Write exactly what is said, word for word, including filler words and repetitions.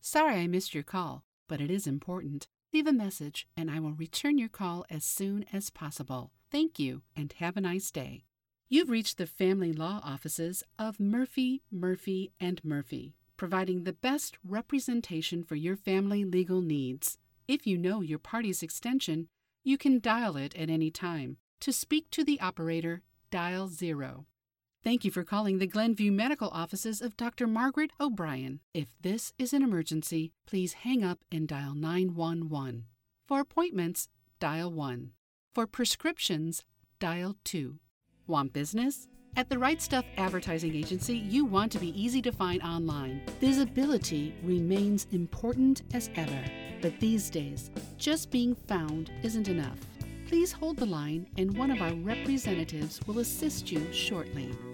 Sorry I missed your call, but it is important. Leave a message and I will return your call as soon as possible. Thank you and have a nice day. You've reached the family law offices of Murphy, Murphy, and Murphy, providing the best representation for your family legal needs. If you know your party's extension, you can dial it at any time. To speak to the operator, dial zero. Thank you for calling the Glenview Medical Offices of Doctor Margaret O'Brien. If this is an emergency, please hang up and dial nine one one. For appointments, dial one. For prescriptions, dial two. Want business? At the Right Stuff Advertising Agency, you want to be easy to find online. Visibility remains important as ever, but these days, just being found isn't enough. Please hold the line and one of our representatives will assist you shortly.